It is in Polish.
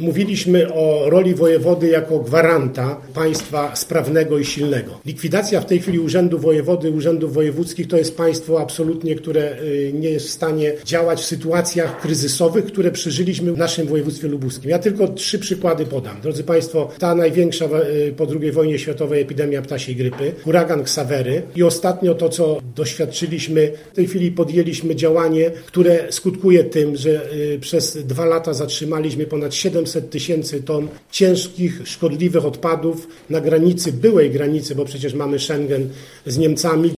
mówiliśmy o roli wojewody jako gwaranta państwa sprawnego i silnego. Likwidacja w tej chwili urzędu wojewody, urzędów wojewódzkich to jest państwo absolutnie, które nie jest w stanie działać w sytuacjach kryzysowych, które przeżyliśmy w naszym województwie lubuskim. Ja tylko 3 przykłady podam. Drodzy Państwo, ta największa po II wojnie światowej epidemia ptasiej grypy, huragan Ksawery i ostatnio to, co doświadczyliśmy, w tej chwili podjęliśmy działanie, które skutkuje tym, że przez 2 lata zatrzymaliśmy ponad 700 tysięcy ton ciężkich, szkodliwych odpadów na granicy, byłej granicy, bo przecież mamy Schengen z Niemcami.